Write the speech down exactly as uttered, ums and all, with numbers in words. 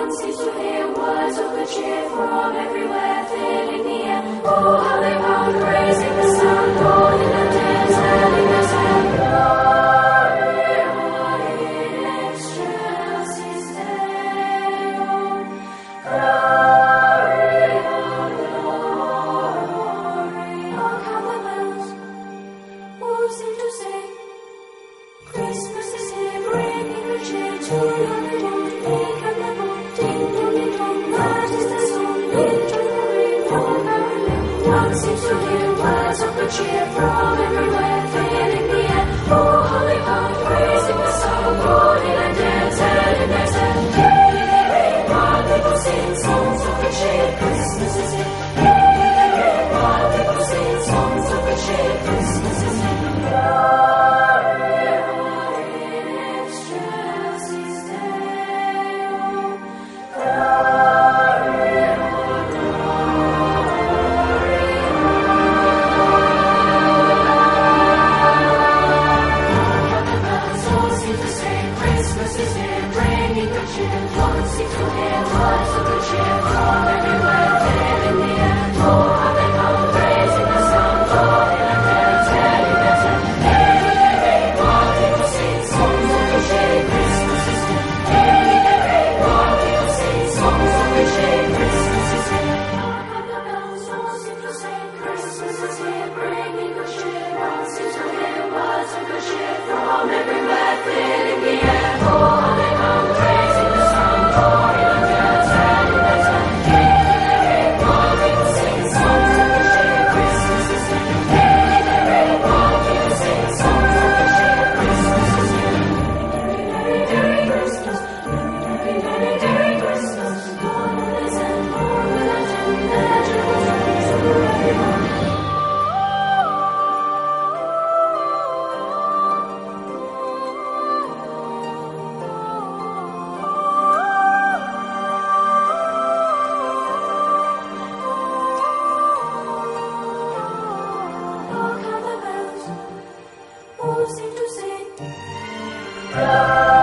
One seems to hear words of good cheer from everywhere, filling the air. Oh, how they pound, raising the sound, calling the dead, telling us that glory, glory in excelsis Deo. Glory, oh, glory. Hark how the bells all seem to say, Christmas is here, bringing good cheer to your little. Ding dong, ding dong, that is the song. Enjoy the ring, oh caroling. One seems to hear words of good cheer from everywhere, filling the air. Oh, holy heart, praising the sound, calling and dare, telling their tale. Hear the ring, while people sing songs of good cheer. Christmas is here. Hear the ring, while people sing songs of good cheer. Christmas is here. Glory, glory in excelsis Deo. Christmas is here, bringing good cheer. One seems to hear words of good cheer from everywhere, filling the air. Oh, how they come, raising the sound, calling and dare, telling their tale. Hear the ring, while people sing songs of good cheer. Christmas is here. Hear the ring, while people sing songs of good cheer. Christmas is here. Hark how the bells all seem to say, Christmas is here, bringing good cheer. One seems to hear words of good cheer from everywhere, filling the air. All seem to say,